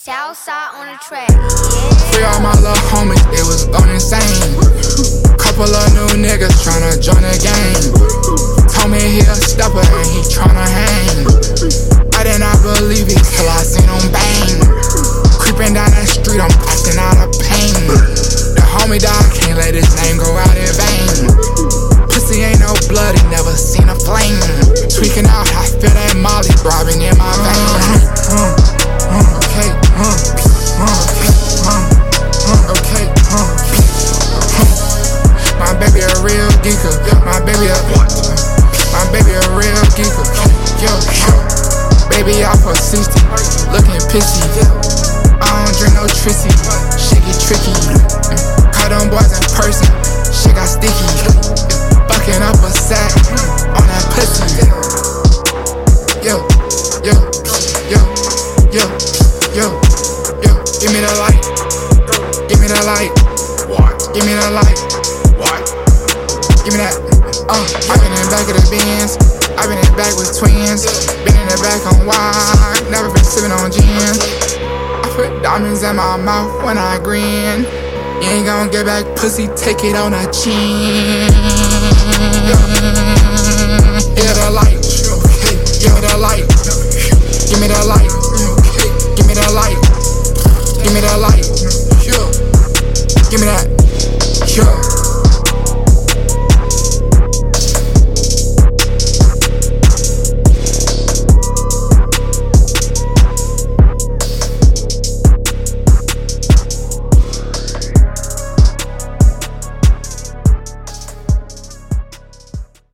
Southside on the track. Free all my little homies, they was going insane. Couple of new niggas tryna join the game. Told me he a stepper and he tryna hang. I did not believe it till I seen him bang. Creeping down that street, I'm acting out of pain. The homie dog can't let his name go out in vain. Pussy ain't no blood, he never seen a flame. Tweaking out, I feel that Molly throbbing in my vein. Okay, my baby a real geeker. My baby a real geeker. Baby off for 60, looking pissy. I don't drink no Trissy, shit get tricky. Caught them boys in person, shit got sticky. Fucking up a sack on that pussy. Yo, give me the light. Give me the light. What? Give me the light. What? Give me that. I've been in the back of the Benz. I've been in the back with twins. Been in the back on wine. Never been sipping on gin. I put diamonds in my mouth when I grin. You ain't gon' get back pussy, take it on a chin.